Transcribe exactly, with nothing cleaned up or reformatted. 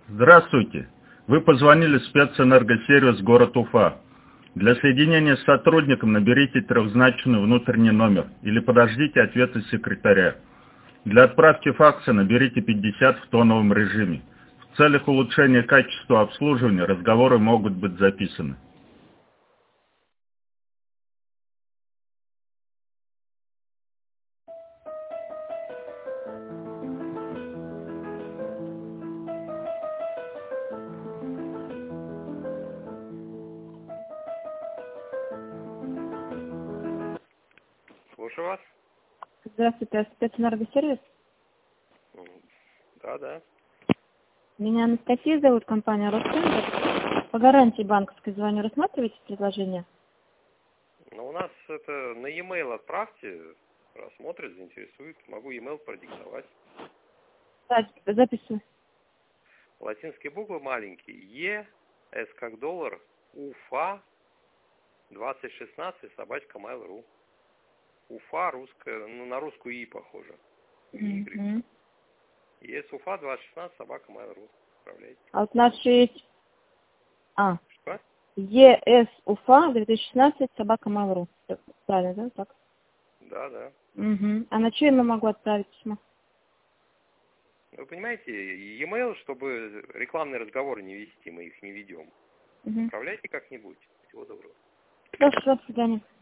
Здравствуйте. Вы позвонили в спецэнергосервис город Уфа. Для соединения с сотрудником наберите трехзначный внутренний номер или подождите ответа секретаря. Для отправки факса наберите пятьдесят в тоновом режиме. В целях улучшения качества обслуживания разговоры могут быть записаны. Слушаю вас. Здравствуйте, а спецэнергосервис? Да, да. Меня Анастасия зовут, компания Ростендер. По гарантии банковской звоню. Рассматриваете предложение? Ну, у нас это на e-mail отправьте, рассмотрит, заинтересует. Могу e-mail продиктовать. Да, записываю. Латинские буквы маленькие. Е, С как доллар, Уфа, двадцать шестнадцать, собачка mail.ru. Уфа, русская, ну, на русскую И похоже. Y. Mm-hmm. Е С Уфа, двадцать шестнадцать, собака mail.ru. Отправляйте. А вот наш есть... А. Что? Е С Уфа, две тысячи шестнадцать, собака mail.ru. Правильно, да? Так. Да, да. Угу. А на что я могу отправить письмо? Вы понимаете, e-mail, чтобы рекламные разговоры не вести, мы их не ведем. Угу. Отправляйте как-нибудь. Всего доброго. Хорошо, до свидания.